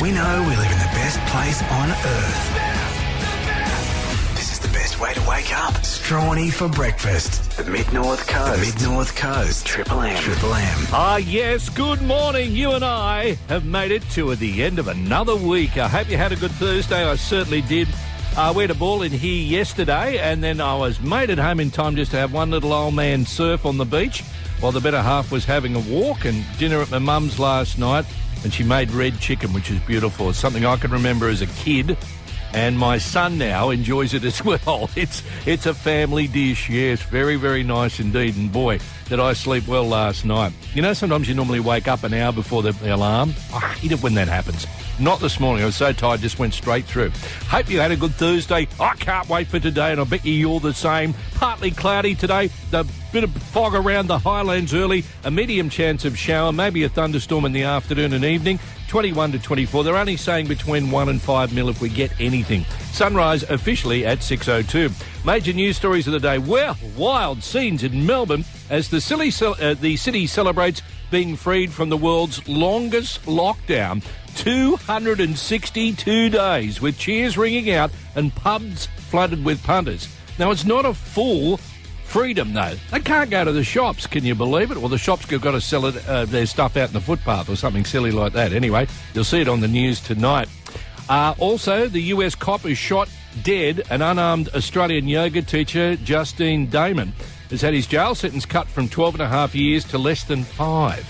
We know we live in the best place on earth. This is the best way to wake up. Strawny for breakfast. The Mid-North Coast. The Mid-North Coast. Triple M. Triple M. Ah, yes. Good morning. You and I have made it to the end of another week. I hope you had a good Thursday. I certainly did. We had a ball in here yesterday, and then I was made it home in time just to have one little old man surf on the beach while the better half was having a walk, and dinner at my mum's last night, and she made red chicken, which is beautiful. It's something I can remember as a kid, and my son now enjoys it as well. It's a family dish, yes, very, very nice indeed, and boy, did I sleep well last night. You know, sometimes you normally wake up an hour before the alarm. I hate it when that happens. Not this morning. I was so tired, just went straight through. Hope you had a good Thursday. I can't wait for today, and I bet you're the same. Partly cloudy today. A bit of fog around the highlands early. A medium chance of shower, maybe a thunderstorm in the afternoon and evening. 21 to 24. They're only saying between 1 and 5 mil if we get anything. Sunrise officially at 6:02. Major news stories of the day. Well, wild scenes in Melbourne as the city celebrates being freed from the world's longest lockdown. 262 days with cheers ringing out and pubs flooded with punters. Now, it's not a full freedom, though. They can't go to the shops, can you believe it? Well, the shops have got to sell their stuff out in the footpath or something silly like that. Anyway, you'll see it on the news tonight. Also, the US cop is shot dead. An unarmed Australian yoga teacher, Justine Damon, has had his jail sentence cut from 12.5 years to less than 5.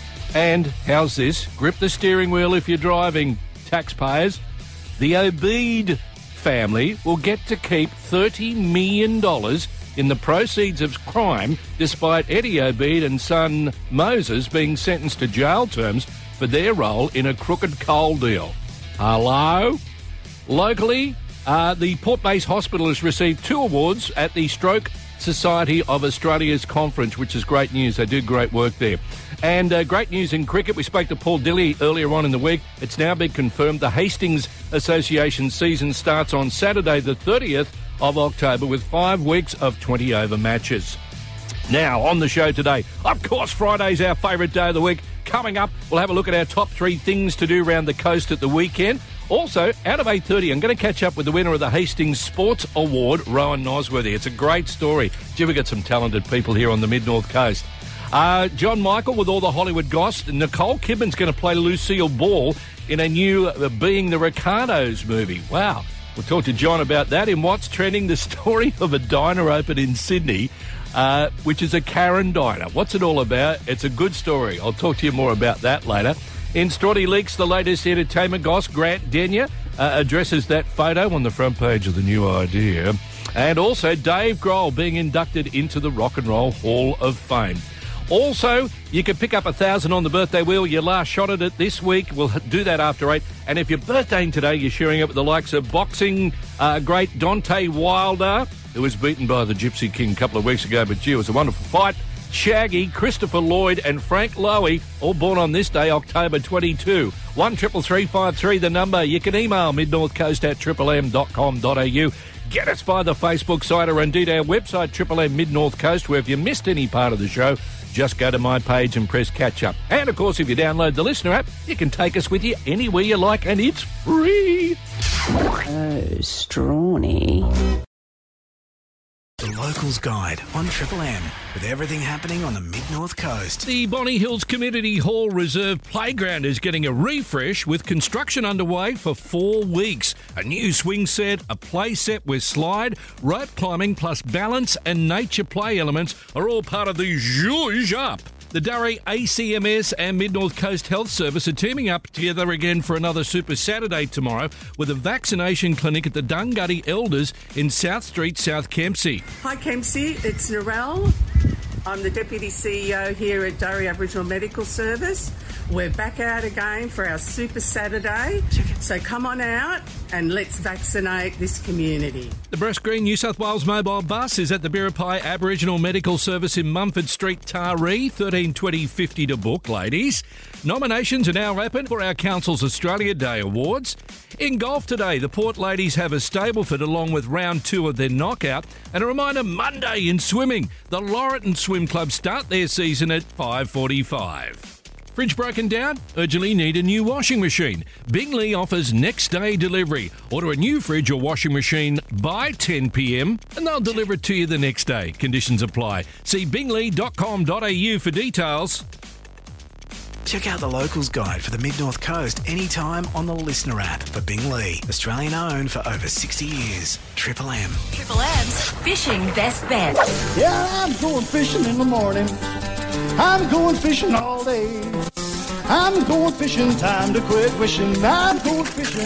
And how's this? Grip the steering wheel if you're driving, taxpayers. The Obeid family will get to keep $30 million in the proceeds of crime, despite Eddie Obeid and son Moses being sentenced to jail terms for their role in a crooked coal deal. Hello? Locally, the Port Base Hospital has received 2 awards at the Stroke Society of Australia's conference, which is great news. They do great work there. And great news in cricket. We spoke to Paul Dilley earlier on in the week. It's now been confirmed the Hastings Association season starts on Saturday the 30th of October with 5 weeks of 20-over matches. Now, on the show today, of course, Friday's our favourite day of the week. Coming up, we'll have a look at our top 3 things to do around the coast at the weekend. Also, out of 8:30, I'm going to catch up with the winner of the Hastings Sports Award, Rowan Nosworthy. It's a great story. Gee, we've got some talented people here on the Mid-North Coast. John Michael with all the Hollywood goss. Nicole Kidman's going to play Lucille Ball in a new Being the Ricardos movie. Wow. We'll talk to John about that. In What's Trending, the story of a diner open in Sydney, which is a Karen diner. What's it all about? It's a good story. I'll talk to you more about that later. In Strawny Leaks, the latest entertainment goss, Grant Denyer addresses that photo on the front page of the New Idea. And also Dave Grohl being inducted into the Rock and Roll Hall of Fame. Also, you can pick up 1,000 on the birthday wheel. Your last shot at it this week. We'll do that after 8. And if you're birthdaying today, you're sharing it with the likes of boxing great Deontay Wilder, who was beaten by the Gypsy King a couple of weeks ago, but gee, it was a wonderful fight. Shaggy, Christopher Lloyd and Frank Lowy, all born on this day, October 22. 133353, the number. You can email midnorthcoast@triplem.com.au. Get us via the Facebook site or indeed our website, Triple M Mid-North Coast, where if you missed any part of the show, just go to my page and press catch up. And of course, if you download the Listener app, you can take us with you anywhere you like, and it's free. Oh, Strawny. The Locals Guide on Triple M, with everything happening on the Mid-North Coast. The Bonny Hills Community Hall Reserve Playground is getting a refresh with construction underway for 4 weeks. A new swing set, a play set with slide, rope climbing plus balance and nature play elements are all part of the Zhuzh Up. The Durry ACMS and Mid-North Coast Health Service are teaming up together again for another Super Saturday tomorrow with a vaccination clinic at the Dungutty Elders in South Street, South Kempsey. Hi Kempsey, it's Narelle. I'm the Deputy CEO here at Durry Aboriginal Medical Service. We're back out again for our Super Saturday, so come on out and let's vaccinate this community. The Breast Green New South Wales mobile bus is at the Biripi Aboriginal Medical Service in Mumford Street, Taree, 132050 to book, ladies. Nominations are now open for our Council's Australia Day Awards. In golf today, the Port ladies have a Stableford along with round 2 of their knockout. And a reminder, Monday in swimming, the Laurelton Swim Club start their season at 5:45. Fridge broken down? Urgently need a new washing machine? Bingley offers next day delivery. Order a new fridge or washing machine by 10 p.m. and they'll deliver it to you the next day. Conditions apply. See bingley.com.au for details. Check out the Locals Guide for the Mid-North Coast anytime on the Listener app for Bingley. Australian owned for over 60 years. Triple M. Triple M's Fishing Best Bet. Yeah, I'm going fishing in the morning. I'm going fishing all day. I'm going fishing, time to quit wishing. I'm going fishing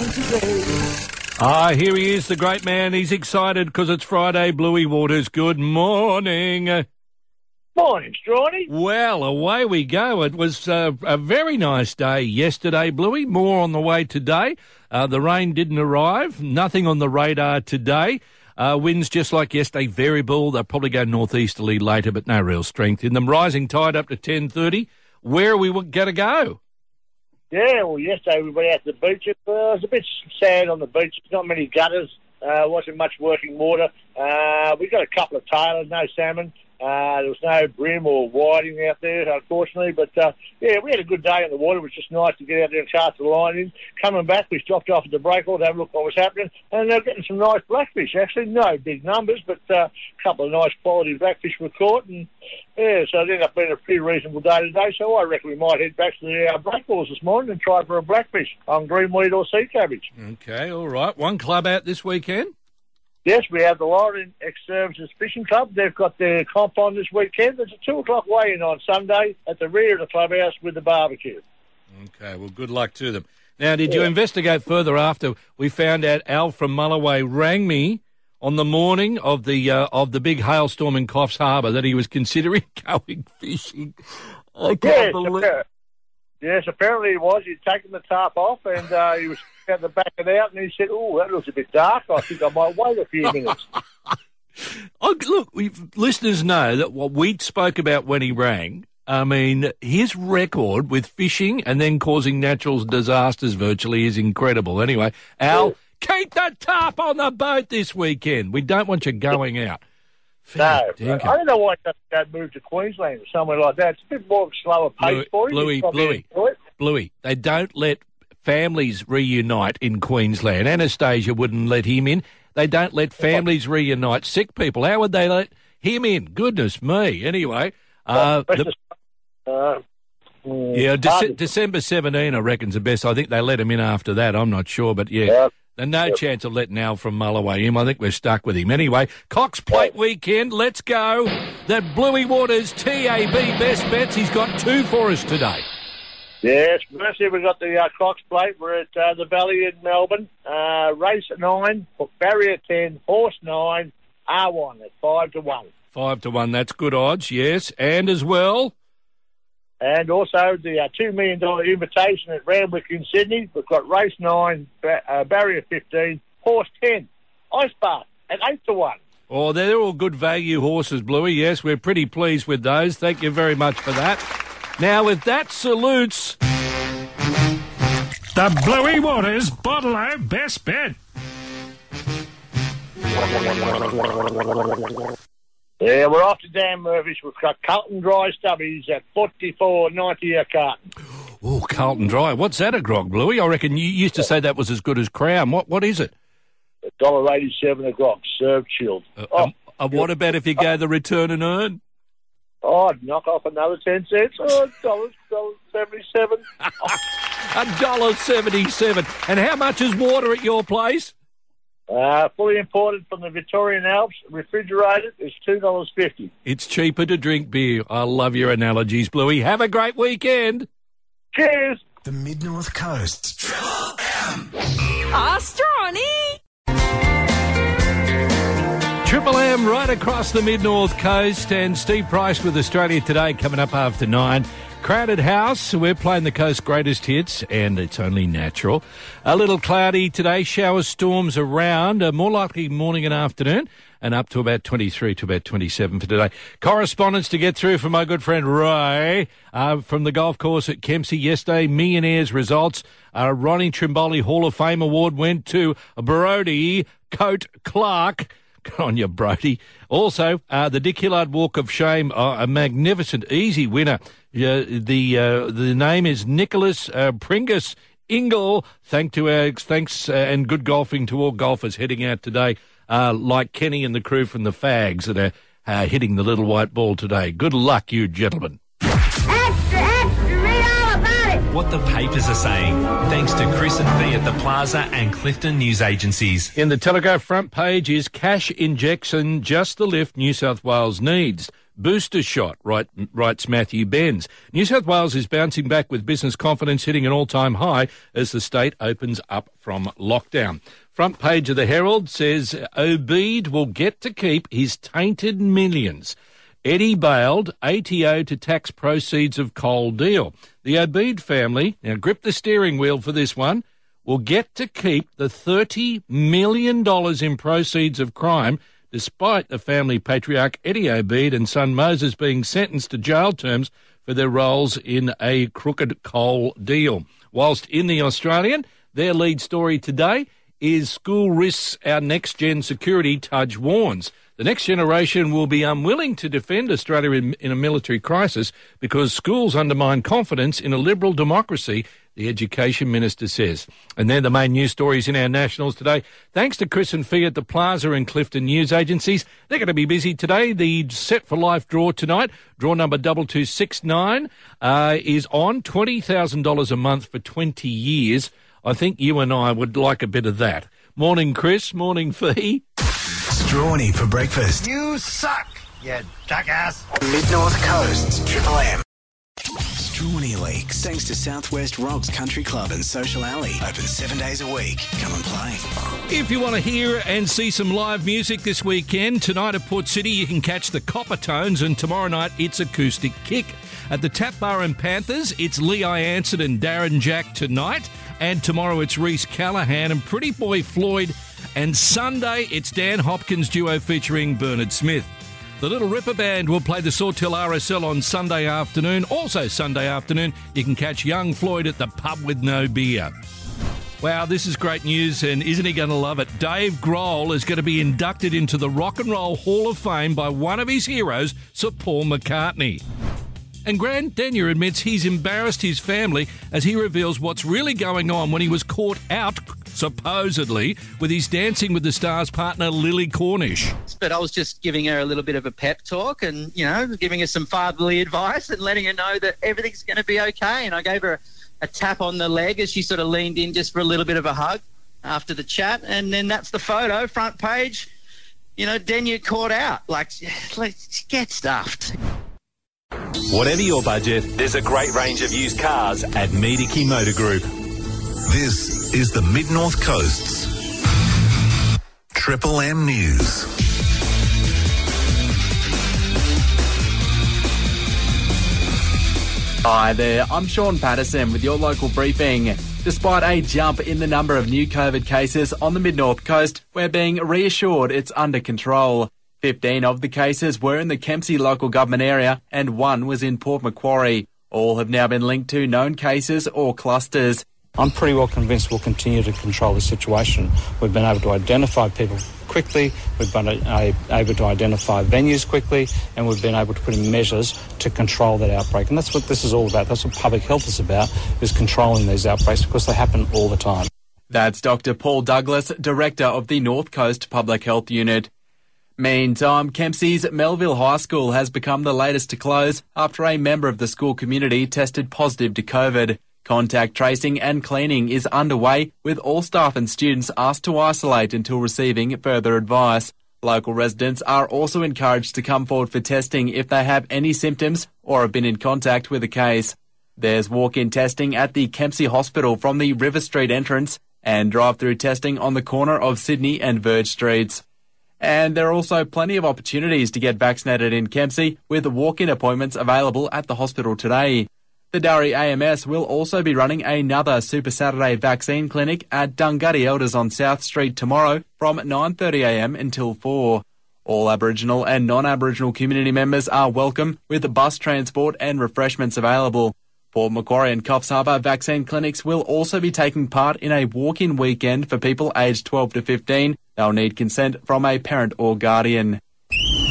today. Here he is, the great man. He's excited because it's Friday. Bluey Waters, good morning. Morning, Strawny. Well, away we go. It was a very nice day yesterday, Bluey. More on the way today. The rain didn't arrive. Nothing on the radar today. Winds just like yesterday, variable. They'll probably go northeasterly later, but no real strength in them. Rising tide up to 10:30. Where are we going to go? Yeah, well, yesterday we went out to the beach. It was a bit sad on the beach. Not many gutters. Wasn't much working water. We got a couple of tailors, no salmon. There was no brim or whiting out there, unfortunately. But, yeah, we had a good day on the water. It was just nice to get out there and cast the line in. Coming back, we stopped off at the breakwater to have a look what was happening. And they're getting some nice blackfish, actually. No big numbers, but a couple of nice quality blackfish were caught. And, yeah, so it ended up being a pretty reasonable day today. So I reckon we might head back to the breakwaters this morning and try for a blackfish on greenweed or sea cabbage. Okay, all right. One club out this weekend? Yes, we have the Lauren Ex-Services Fishing Club. They've got their comp on this weekend. There's a 2 o'clock weigh-in on Sunday at the rear of the clubhouse with the barbecue. Okay, well, good luck to them. Now, did you investigate further after we found out Al from Mulloway rang me on the morning of the big hailstorm in Coffs Harbour that he was considering going fishing? I can't believe it. Yes, apparently he was. He'd taken the tarp off and he was out the back of it out and he said, "Oh, that looks a bit dark. I think I might wait a few minutes." Look, listeners know that what we spoke about when he rang, I mean, his record with fishing and then causing natural disasters virtually is incredible. Anyway, Al, keep that tarp on the boat this weekend. We don't want you going out. No, I don't know why it doesn't move to Queensland or somewhere like that. It's a bit more of a slower pace for you. Bluey, they don't let families reunite in Queensland. Anastasia wouldn't let him in. They don't let families reunite. Sick people, how would they let him in? Goodness me. Anyway, December 17, I reckon's the best. I think they let him in after that. I'm not sure, but yeah. There's no chance of letting Al from Mulloway in. I think we're stuck with him. Anyway, Cox Plate weekend, let's go. That Bluey Waters TAB Best Bets, he's got 2 for us today. Yes, firstly we've got the Cox Plate. We're at the Valley in Melbourne. Race 9, barrier 10, horse 9, R1 at 5 to 1. 5 to 1, that's good odds, yes. And as well? And also the $2 million invitation at Randwick in Sydney. We've got race 9, barrier 15, horse 10, Ice Bath at 8 to 1. Oh, they're all good value horses, Bluey. Yes, we're pretty pleased with those. Thank you very much for that. Now, if that salutes the Bluey Waters Bottle-O Best Bet. Yeah, we're off to Dan Murphy's. We've got Carlton Dry Stubbies at $44.90 a carton. Oh, Carlton Dry. What's that a grog, Bluey? I reckon you used to say that was as good as Crown. What is it? $1.87 a grog, served chilled. What about if you go the return and earn? Oh, I'd knock off another 10 cents. Oh, $1.77. $1.77. And how much is water at your place? Fully imported from the Victorian Alps, refrigerated, is $2.50. It's cheaper to drink beer. I love your analogies, Bluey. Have a great weekend. Cheers. The Mid-North Coast. Triple M. Strawny. Triple M right across the Mid-North Coast, and Steve Price with Australia Today coming up after 9. Crowded house, we're playing the coast's greatest hits, and it's only natural. A little cloudy today, shower storms around, more likely morning and afternoon, and up to about 23 to about 27 for today. Correspondence to get through from my good friend Ray from the golf course at Kempsey yesterday. Millionaires results. Ronnie Trimboli Hall of Fame award went to Brodie Coate Clark. Good on you, Brodie. Also, the Dick Hillard Walk of Shame, a magnificent, easy winner. The name is Nicholas Pringus Ingle. Thanks and good golfing to all golfers heading out today, like Kenny and the crew from the Fags that are hitting the little white ball today. Good luck, you gentlemen. What the papers are saying, thanks to Chris and Fee at the Plaza and Clifton News Agencies. In the Telegraph front page is cash injection, just the lift New South Wales needs. Booster shot, writes Matthew Benz. New South Wales is bouncing back with business confidence hitting an all-time high as the state opens up from lockdown. Front page of the Herald says Obeid will get to keep his tainted millions. Eddie bailed, ATO to tax proceeds of coal deal. The Obeid family, now grip the steering wheel for this one, will get to keep the $30 million in proceeds of crime, despite the family patriarch Eddie Obeid and son Moses being sentenced to jail terms for their roles in a crooked coal deal. Whilst in the Australian, their lead story today is school risks our next-gen security, Tudge warns. The next generation will be unwilling to defend Australia in a military crisis because schools undermine confidence in a liberal democracy, the Education Minister says. And they're the main news stories in our nationals today. Thanks to Chris and Fee at the Plaza and Clifton News Agencies. They're going to be busy today. The Set for Life draw tonight, draw number 2269, is on $20,000 a month for 20 years. I think you and I would like a bit of that. Morning, Chris. Morning, Fee. Strawny for breakfast. You suck, you jackass. Mid-North Coast's Triple M. Strawny Leaks, thanks to Southwest Rocks Country Club and Social Alley. Open 7 days a week. Come and play. If you want to hear and see some live music this weekend, tonight at Port City you can catch the Copper Tones, and tomorrow night it's Acoustic Kick. At the Tap Bar and Panthers, it's Leigh Anson and Darren Jack tonight, and tomorrow it's Reese Callahan and Pretty Boy Floyd. And Sunday, it's Dan Hopkins duo featuring Bernard Smith. The Little Ripper Band will play the Sawtell RSL on Sunday afternoon. Also Sunday afternoon, you can catch Young Floyd at the Pub with No Beer. Wow, this is great news, and isn't he going to love it? Dave Grohl is going to be inducted into the Rock and Roll Hall of Fame by one of his heroes, Sir Paul McCartney. And Grant Denyer admits he's embarrassed his family as he reveals what's really going on when he was caught out, supposedly, with his Dancing with the Stars partner, Lily Cornish. But I was just giving her a little bit of a pep talk and, giving her some fatherly advice and letting her know that everything's going to be okay. And I gave her a tap on the leg as she sort of leaned in just for a little bit of a hug after the chat. And then that's the photo, front page. Denyer caught out. Let's get stuffed. Whatever your budget, there's a great range of used cars at Mediki Motor Group. This is the Mid-North Coast's Triple M News. Hi there, I'm Sean Patterson with your local briefing. Despite a jump in the number of new COVID cases on the Mid-North Coast, we're being reassured it's under control. 15 of the cases were in the Kempsey local government area and one was in Port Macquarie. All have now been linked to known cases or clusters. I'm pretty well convinced we'll continue to control the situation. We've been able to identify people quickly, we've been able to identify venues quickly, and we've been able to put in measures to control that outbreak. And that's what this is all about. That's what public health is about, is controlling these outbreaks because they happen all the time. That's Dr. Paul Douglas, Director of the North Coast Public Health Unit. Meantime, Kempsey's Melville High School has become the latest to close after a member of the school community tested positive to COVID. Contact tracing and cleaning is underway, with all staff and students asked to isolate until receiving further advice. Local residents are also encouraged to come forward for testing if they have any symptoms or have been in contact with a case. There's walk-in testing at the Kempsey Hospital from the River Street entrance and drive-through testing on the corner of Sydney and Verge Streets. And there are also plenty of opportunities to get vaccinated in Kempsey, with walk-in appointments available at the hospital today. The Durry AMS will also be running another Super Saturday vaccine clinic at Dungutty Elders on South Street tomorrow from 9:30am until 4. All Aboriginal and non-Aboriginal community members are welcome, with bus transport and refreshments available. Port Macquarie and Coffs Harbour vaccine clinics will also be taking part in a walk-in weekend for people aged 12 to 15. They'll need consent from a parent or guardian.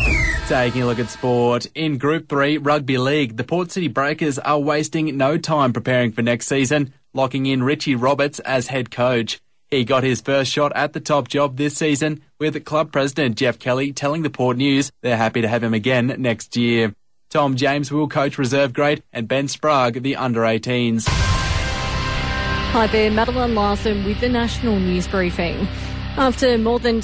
Taking a look at sport. In Group 3 Rugby League, the Port City Breakers are wasting no time preparing for next season, locking in Richie Roberts as head coach. He got his first shot at the top job this season, with club president Jeff Kelly telling the Port News they're happy to have him again next year. Tom James will coach reserve grade and Ben Sprague the under-18s. Hi there, Madeline Larson with the National News Briefing. After more than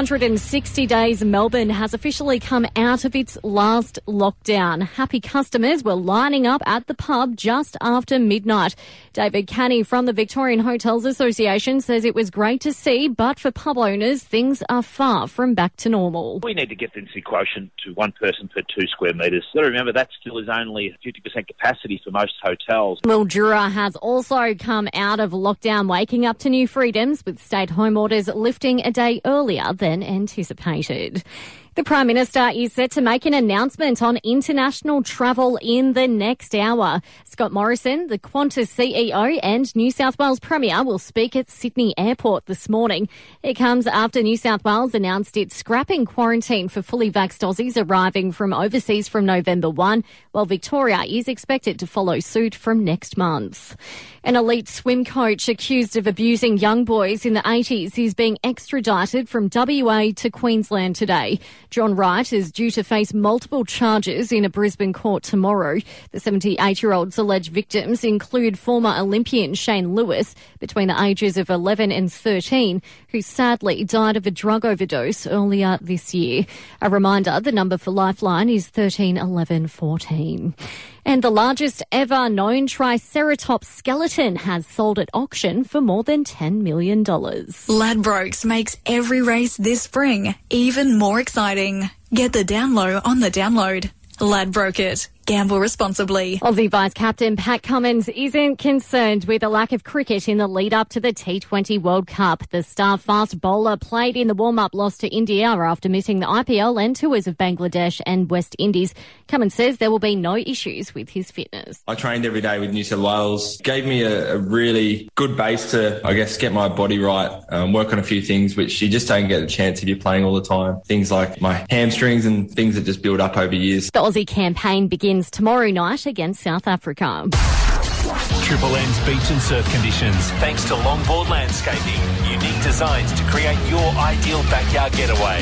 260 days, Melbourne has officially come out of its last lockdown. Happy customers were lining up at the pub just after midnight. David Canny from the Victorian Hotels Association says it was great to see, but for pub owners, things are far from back to normal. We need to get the density quotient to 1 person per 2 square metres. So remember, that still is only 50% capacity for most hotels. Mildura has also come out of lockdown, waking up to new freedoms, with state home orders lifting a day earlier than anticipated. The Prime Minister is set to make an announcement on international travel in the next hour. Scott Morrison, the Qantas CEO and New South Wales Premier, will speak at Sydney Airport this morning. It comes after New South Wales announced it's scrapping quarantine for fully vaxxed Aussies arriving from overseas from November 1, while Victoria is expected to follow suit from next month. An elite swim coach accused of abusing young boys in the 80s is being extradited from WA to Queensland today. John Wright is due to face multiple charges in a Brisbane court tomorrow. The 78-year-old's alleged victims include former Olympian Shane Lewis, between the ages of 11 and 13, who sadly died of a drug overdose earlier this year. A reminder, the number for Lifeline is 13 11 14. And the largest ever known Triceratops skeleton has sold at auction for more than $10 million. Ladbrokes makes every race this spring even more exciting. Get the down low on the download. Ladbroke it. Gamble responsibly. Aussie Vice-Captain Pat Cummins isn't concerned with a lack of cricket in the lead-up to the T20 World Cup. The star fast bowler played in the warm-up loss to India after missing the IPL and tours of Bangladesh and West Indies. Cummins says there will be no issues with his fitness. I trained every day with New South Wales. Gave me a really good base to, I guess, get my body right, work on a few things which you just don't get the chance if you're playing all the time. Things like my hamstrings and things that just build up over years. The Aussie campaign begins tomorrow night against South Africa. Triple M's beach and surf conditions. Thanks to Longboard Landscaping. Unique designs to create your ideal backyard getaway.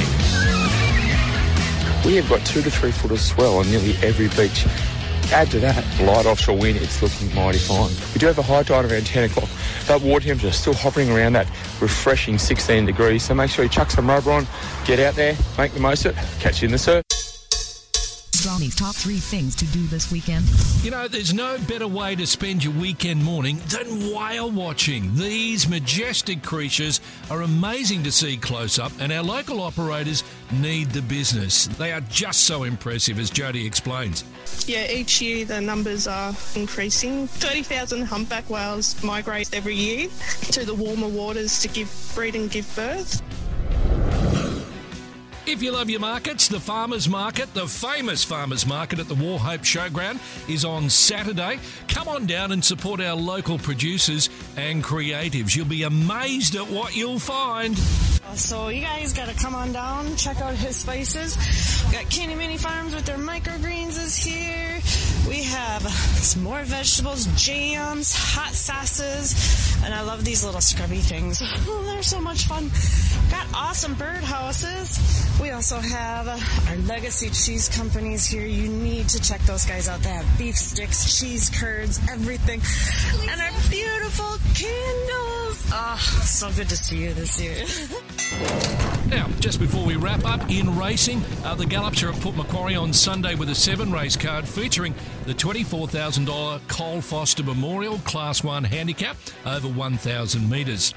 We have got 2 to 3 foot of swell on nearly every beach. Add to that, light offshore wind, it's looking mighty fine. We do have a high tide around 10 o'clock. That water temperature is still hovering around that refreshing 16 degrees. So make sure you chuck some rubber on, get out there, make the most of it, catch you in the surf. Strawny's top 3 things to do this weekend. You know, there's no better way to spend your weekend morning than whale watching. These majestic creatures are amazing to see close up, and our local operators need the business. They are just so impressive, as Jody explains. Yeah, each year the numbers are increasing. 30,000 humpback whales migrate every year to the warmer waters to breed and give birth. If you love your markets, the Farmers Market, the famous Farmers Market at the Wauchope Showground, is on Saturday. Come on down and support our local producers and creatives. You'll be amazed at what you'll find. So you guys got to come on down, check out his spices. We got Candy Mini Farms with their microgreens is here. We have some more vegetables, jams, hot sauces, and I love these little scrubby things. Oh, they're so much fun. Got awesome birdhouses. We also have our legacy cheese companies here. You need to check those guys out. They have beef sticks, cheese curds, everything. And our beautiful candles. Oh, so good to see you this year. Now, just before we wrap up, in racing, the Gallops are at Port Macquarie on Sunday with a 7-race card featuring the $24,000 Cole Foster Memorial Class 1 handicap over 1,000 metres.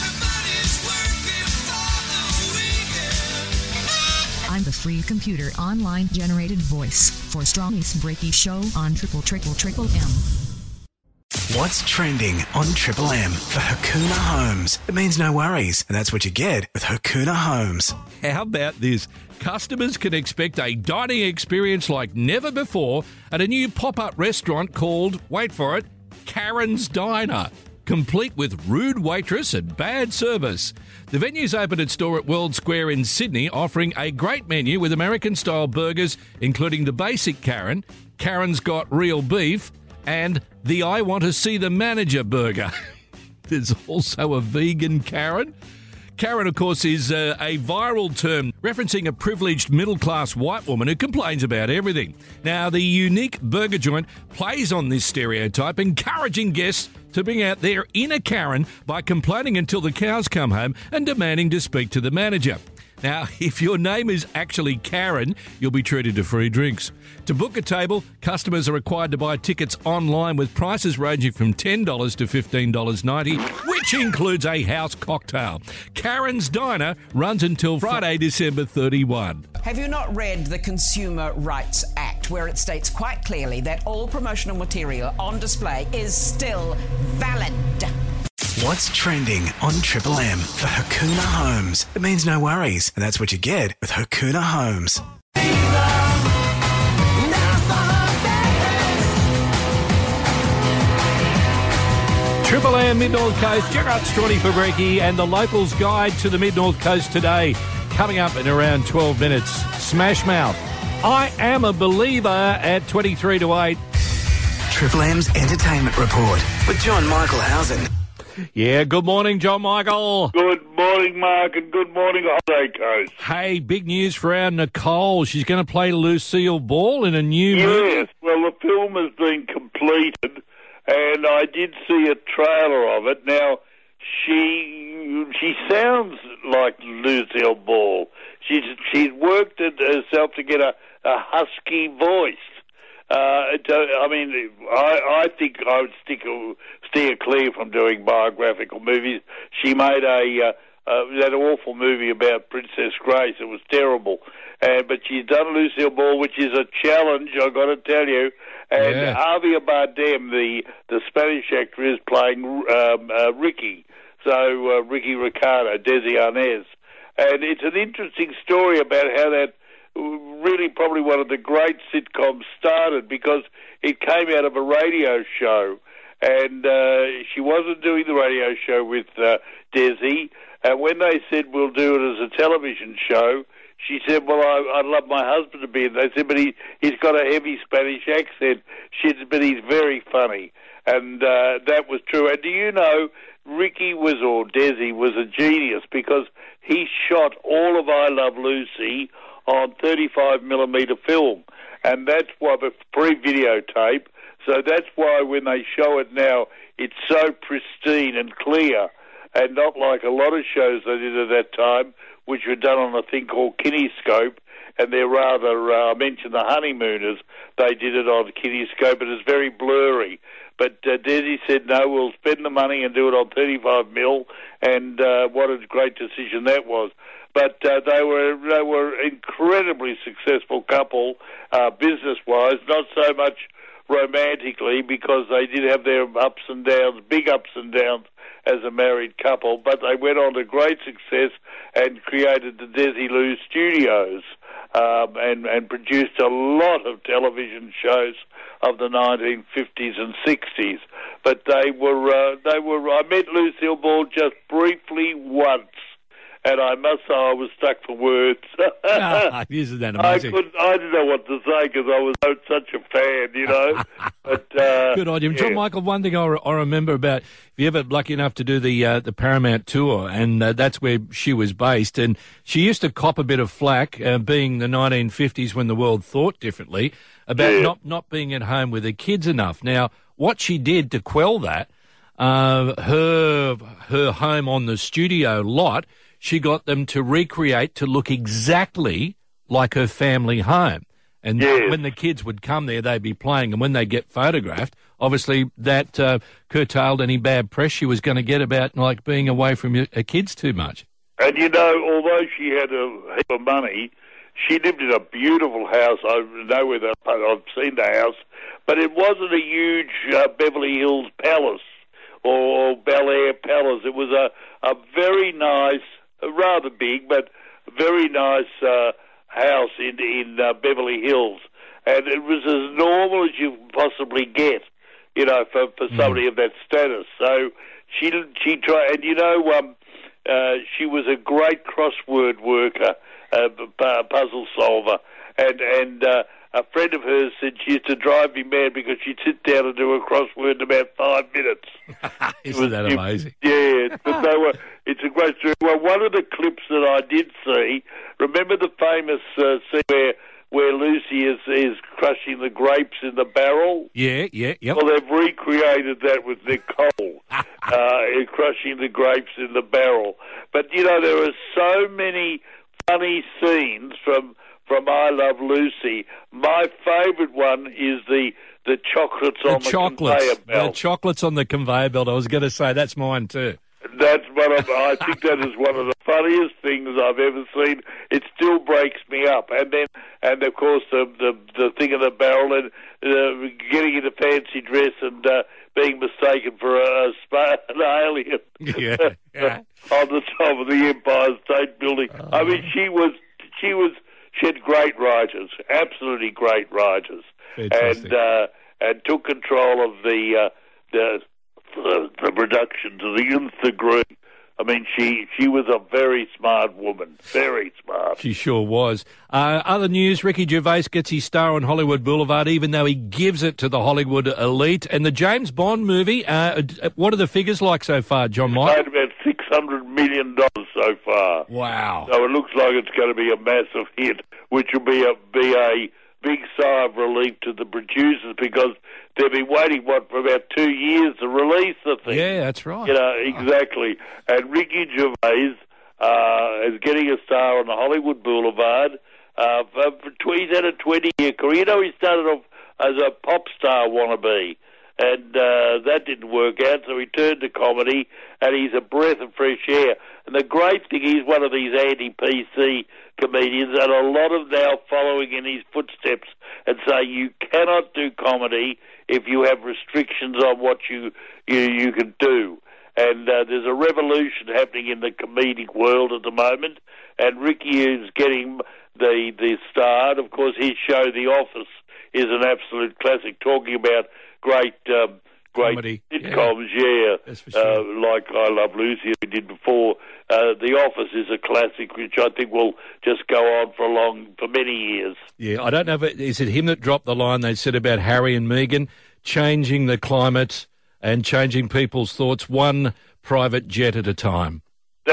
I'm the free computer online generated voice for Strawny's Breaky Show on Triple M. What's trending on Triple M for Hakuna Homes? It means no worries, and that's what you get with Hakuna Homes. How about this? Customers can expect a dining experience like never before at a new pop-up restaurant called, wait for it, Karen's Diner. complete with rude waitress and bad service. The venue's opened its door at World Square in Sydney, offering a great menu with American-style burgers, including the basic Karen, Karen's Got Real Beef, and the I Want to See the Manager burger. There's also a vegan Karen. Karen, of course, is a viral term referencing a privileged middle-class white woman who complains about everything. Now, the unique burger joint plays on this stereotype, encouraging guests to bring out their inner Karen by complaining until the cows come home and demanding to speak to the manager. Now, if your name is actually Karen, you'll be treated to free drinks. To book a table, customers are required to buy tickets online with prices ranging from $10 to $15.90, which includes a house cocktail. Karen's Diner runs until Friday, December 31. Have you not read the Consumer Rights Act, where it states quite clearly that all promotional material on display is still valid? What's trending on Triple M for Hakuna Homes? It means no worries, and that's what you get with Hakuna Homes. Triple M Mid-North Coast, Gerard Strawny for Breaky, and the Locals Guide to the Mid-North Coast today. Coming up in around 12 minutes, Smash Mouth. I Am a Believer at 23 to 8. Triple M's Entertainment Report with John Michael Housen. Yeah, good morning, John Michael. Good morning, Mark, and good morning, Holiday Coast. Hey, big news for our Nicole. She's going to play Lucille Ball in a new movie. Yes, well, the film has been completed, and I did see a trailer of it. Now, she sounds like Lucille Ball. She's worked it herself to get a husky voice. I mean, I think I would steer clear from doing biographical movies. She made that awful movie about Princess Grace. It was terrible. But she's done Lucille Ball, which is a challenge, I've got to tell you. And Javier Bardem, the Spanish actor, is playing Ricky. So Ricky Ricardo, Desi Arnaz. And it's an interesting story about how that really probably one of the great sitcoms started, because it came out of a radio show, and she wasn't doing the radio show with Desi, and when they said we'll do it as a television show, she said, well, I'd love my husband to be in. They said, but he's got a heavy Spanish accent. She said, but he's very funny. And that was true. And do you know, Desi was a genius, because he shot all of I Love Lucy on 35mm film, and that's why, the pre-videotape, so that's why when they show it now, it's so pristine and clear, and not like a lot of shows they did at that time, which were done on a thing called Kinescope, and they're rather, I mentioned the Honeymooners, they did it on Kinescope, and it's very blurry. But Desi said, no, we'll spend the money and do it on 35mm, and what a great decision that was. But they were incredibly successful couple, business-wise, not so much romantically, because they did have their ups and downs, big ups and downs as a married couple, but they went on to great success and created the Desilu Studios, and produced a lot of television shows of the 1950s and 60s. But I met Lucille Ball just briefly once, and I must say I was stuck for words. Isn't that amazing? I didn't know what to say, because I was such a fan, you know. But, good on you. John Michael, one thing I remember about, if you ever lucky enough to do the Paramount tour, and that's where she was based, and she used to cop a bit of flack, being the 1950s when the world thought differently, about not being at home with her kids enough. Now, what she did to quell that, her home on the studio lot, she got them to recreate to look exactly like her family home. And when the kids would come there, they'd be playing. And when they get photographed, obviously that curtailed any bad press she was going to get about like being away from her kids too much. And, you know, although she had a heap of money, she lived in a beautiful house. I know where I've seen the house. But it wasn't a huge Beverly Hills palace or Bel Air palace. It was a very nice, rather big, but very nice house in Beverly Hills, and it was as normal as you possibly get, you know, for somebody of that status. So she tried, and she was a great crossword worker, puzzle solver, and a friend of hers said she used to drive me mad because she'd sit down and do a crossword in about 5 minutes. Isn't that amazing? Yeah, but it's a great story. Well, one of the clips that I did see, remember the famous scene where Lucy is crushing the grapes in the barrel? Yeah. Well, they've recreated that with Nicole, crushing the grapes in the barrel. But, there are so many funny scenes from I Love Lucy. My favourite one is the chocolates on the conveyor belt. The chocolates on the conveyor belt. I was going to say that's mine too. That's I think that is one of the funniest things I've ever seen. It still breaks me up. And of course the thing in the barrel and getting in a fancy dress and being mistaken for an alien. Yeah. On the top of the Empire State Building. I mean, she had great writers, absolutely great writers, and took control of the production to the nth degree. I mean, she was a very smart woman, very smart. She sure was. Other news, Ricky Gervais gets his star on Hollywood Boulevard, even though he gives it to the Hollywood elite. And the James Bond movie, what are the figures like so far, John Mike? Made about $600 million so far. Wow. So it looks like it's going to be a massive hit, which will be a big sigh of relief to the producers because they've been waiting, for about 2 years to release the thing. Yeah, that's right. Exactly. And Ricky Gervais is getting a star on the Hollywood Boulevard. He's had a 20-year career. He started off as a pop star wannabe, and that didn't work out, so he turned to comedy, and he's a breath of fresh air. And the great thing, he's one of these anti-PC comedians, and a lot of now following in his footsteps and say you cannot do comedy if you have restrictions on what you can do. And there's a revolution happening in the comedic world at the moment, and Ricky is getting the star. And of course, his show, The Office, is an absolute classic, talking about great comedy. Sitcoms, yeah. That's for sure. Like I Love Lucy, we did before. The Office is a classic, which I think will just go on for many years. Yeah, I don't know is it him that dropped the line they said about Harry and Meghan changing the climate and changing people's thoughts one private jet at a time?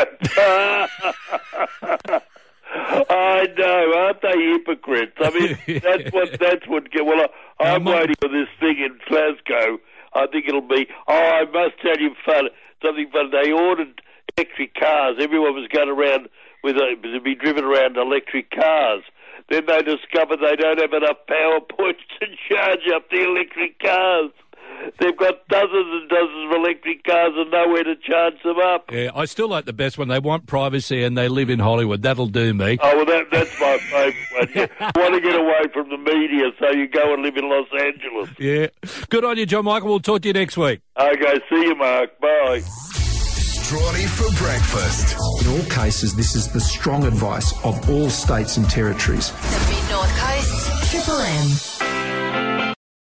I know, aren't they hypocrites? I mean, that's what. Well, I'm waiting for this thing in Glasgow. I think it'll be. I must tell you something funny. They ordered electric cars. Everyone was going around to be driven around electric cars. Then they discovered they don't have enough power points to charge up the electric cars. They've got dozens and dozens of electric cars and nowhere to charge them up. Yeah, I still like the best one. They want privacy and they live in Hollywood. That'll do me. Oh, well, that's my favourite one. Yeah. You want to get away from the media, so you go and live in Los Angeles. Yeah. Good on you, John Michael. We'll talk to you next week. Okay, see you, Mark. Bye. Strawny for breakfast. In all cases, this is the strong advice of all states and territories. The Mid-North Coast, Triple M.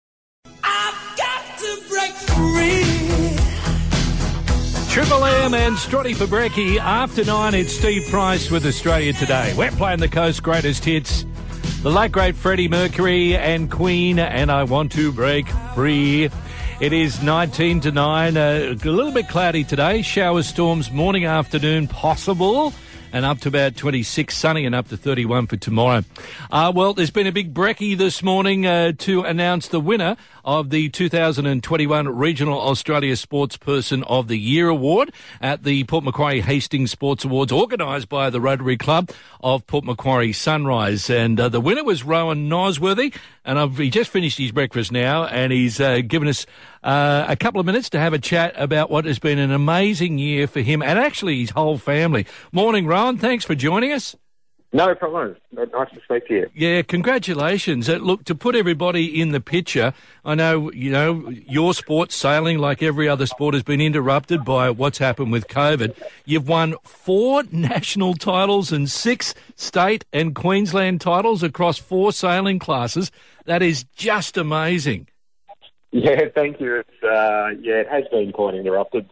Triple M and Strawny for Brekkie. After 9, it's Steve Price with Australia Today. We're playing the Coast's greatest hits. The late, great Freddie Mercury and Queen, and I Want to Break Free. It is 19 to 9. A little bit cloudy today. Shower storms morning, afternoon possible. And up to about 26, sunny, and up to 31 for tomorrow. Well, there's been a big brekkie this morning to announce the winner of the 2021 Regional Australia Sportsperson of the Year Award at the Port Macquarie Hastings Sports Awards, organised by the Rotary Club of Port Macquarie Sunrise. And the winner was Rowan Nosworthy, and he just finished his breakfast now, and he's given us a couple of minutes to have a chat about what has been an amazing year for him and actually his whole family. Morning, Rowan. Thanks for joining us. No problem. Nice to speak to you. Yeah, congratulations. Look, to put everybody in the picture, I know, your sport, sailing, like every other sport, has been interrupted by what's happened with COVID. You've won 4 national titles and 6 state and Queensland titles across 4 sailing classes. That is just amazing. Yeah, thank you. It has been quite interrupted.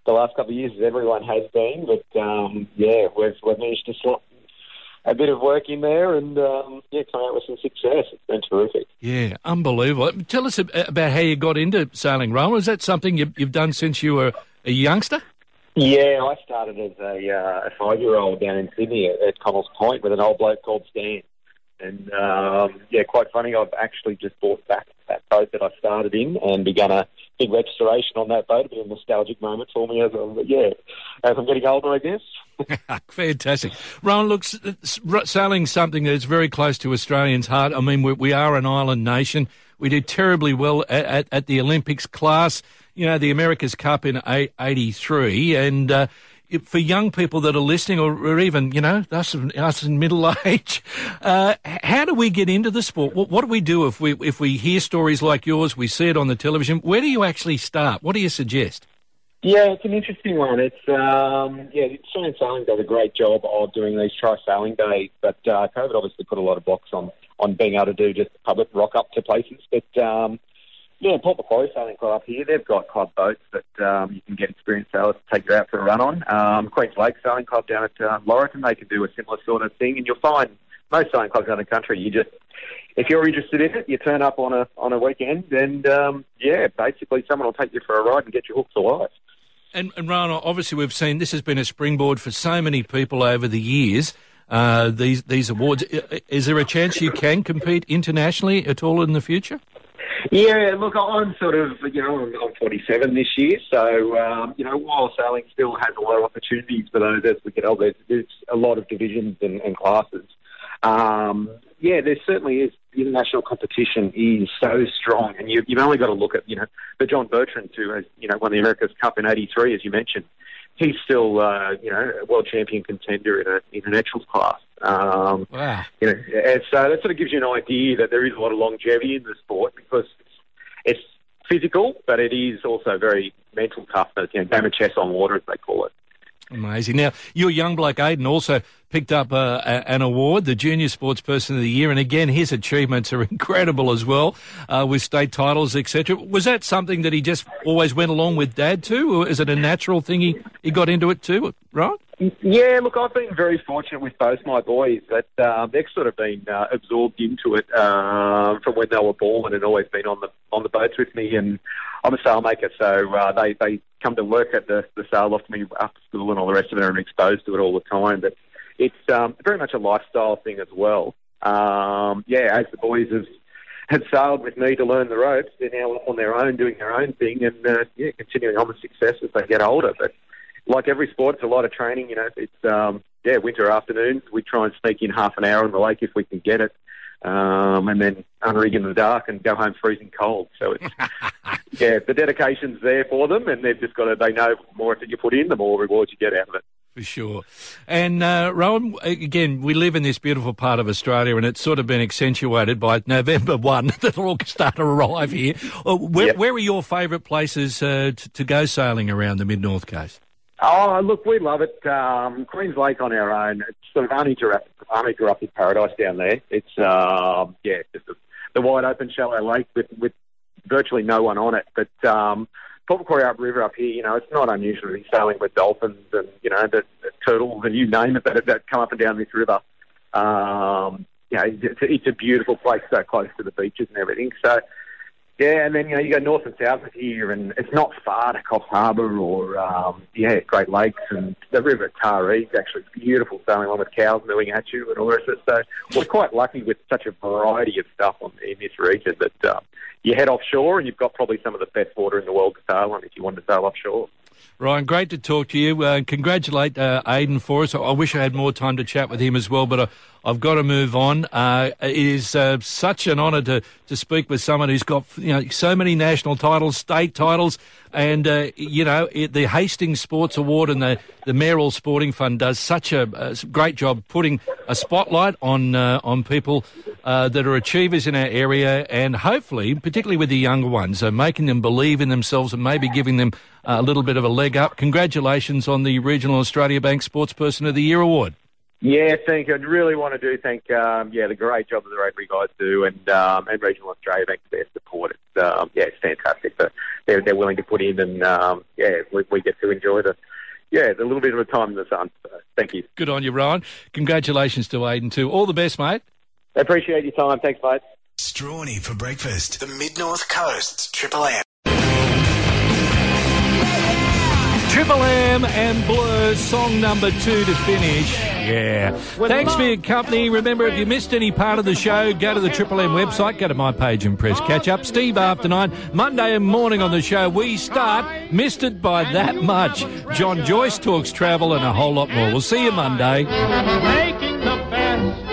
the last couple of years, as everyone has been. But, we've managed to slot a bit of work in there and, come out with some success. It's been terrific. Yeah, unbelievable. Tell us about how you got into sailing, Rowan. Is that something you've done since you were a youngster? Yeah, I started as a 5-year-old down in Sydney at Connells Point with an old bloke called Stan. And, quite funny, I've actually just bought back that boat that I started in and begun a big restoration on that boat. A bit of a nostalgic moment for me as I'm getting older, I guess. Fantastic. Rowan, look, sailing's something that's very close to Australians' heart. I mean, we are an island nation. We did terribly well at the Olympics class, the America's Cup in 83. And for young people that are listening or even, us in middle age, how do we get into the sport? What do we do if we hear stories like yours, we see it on the television? Where do you actually start? What do you suggest? Yeah, it's an interesting one. It's Australian Sailing does a great job of doing these tri-sailing days, but COVID obviously put a lot of blocks on being able to do just public rock up to places. But Port Macquarie Sailing Club up here, they've got club boats that you can get experienced sailors to take you out for a run on. Queen's Lake Sailing Club down at Laurelton, they can do a similar sort of thing, and you'll find most sailing clubs around the country, if you're interested in it, you turn up on a weekend, and basically someone will take you for a ride and get you hooked for life. And Rowan, obviously we've seen this has been a springboard for so many people over the years, these awards. Is there a chance you can compete internationally at all in the future? Yeah, look, I'm I'm 47 this year, so, while sailing still has a lot of opportunities for those as we get older, there's a lot of divisions and classes. There certainly is. The international competition is so strong, and you've only got to look at, the John Bertrand, who has, won the America's Cup in 83, as you mentioned. He's still, a world champion contender in an Etchells class. Wow. And so that sort of gives you an idea that there is a lot of longevity in the sport because it's physical, but it is also very mental toughness, game of chess on water, as they call it. Amazing. Now, your young bloke, Aiden, also picked up an award, the Junior Sports Person of the Year, and again, his achievements are incredible as well, with state titles, etc. Was that something that he just always went along with Dad too, or is it a natural thing he got into it too, right? Yeah, look, I've been very fortunate with both my boys that they've sort of been absorbed into it from when they were born and always been on the boats with me. And I'm a sailmaker, so they come to work at the sail loft with me after school and all the rest of it, and are exposed to it all the time. But it's very much a lifestyle thing as well. As the boys have sailed with me to learn the ropes, they're now on their own, doing their own thing, and continuing on with success as they get older. But like every sport, it's a lot of training. It's winter afternoons. We try and sneak in half an hour on the lake if we can get it, and then unrig in the dark and go home freezing cold. So it's the dedication's there for them, and they've just got to. They know the more effort you put in, the more rewards you get out of it. For sure. And, Rowan, again, we live in this beautiful part of Australia, and it's sort of been accentuated by November 1 that all start to arrive here. Where are your favourite places to go sailing around the mid-north coast? Oh, look, we love it. Queen's Lake on our own. It's sort of uninterrupted paradise down there. It's, just the wide open, shallow lake with virtually no one on it. But Port Macquarie River up here, it's not unusual to be sailing with dolphins and, the turtles and you name it that come up and down this river. It's a beautiful place, so close to the beaches and everything. So, and then, you go north and south of here, and it's not far to Coffs Harbour or, Great Lakes, and the river Taree is actually beautiful sailing along with cows mooing at you and all the rest of it. So we're quite lucky with such a variety of stuff in this region that you head offshore and you've got probably some of the best water in the world to sail on if you want to sail offshore. Ryan, great to talk to you. Congratulate Aiden for us. I wish I had more time to chat with him as well, but I've got to move on. It is such an honour to speak with someone who's got so many national titles, state titles, and the Hastings Sports Award and the Mayoral Sporting Fund does such a great job putting a spotlight on people that are achievers in our area, and hopefully, particularly with the younger ones, making them believe in themselves and maybe giving them a little bit of a leg up. Congratulations on the Regional Australia Bank Sportsperson of the Year Award. Yeah, I really want to thank the great job that the Rotary guys do, and Regional Australia Bank for their support. It's fantastic that they're willing to put in, and we get to enjoy the little bit of a time in the sun. So, thank you. Good on you, Ryan. Congratulations to Aidan too. All the best, mate. I appreciate your time. Thanks, mate. Strawny for breakfast. The Mid-North Coast, Triple M. Triple M and Blur, song number 2 to finish. Yeah. Thanks for your company. Remember, if you missed any part of the show, go to the Triple M website, go to my page and press catch up. Steve after 9, Monday morning on the show. We start. Missed it by that much. John Joyce talks travel and a whole lot more. We'll see you Monday. Making the best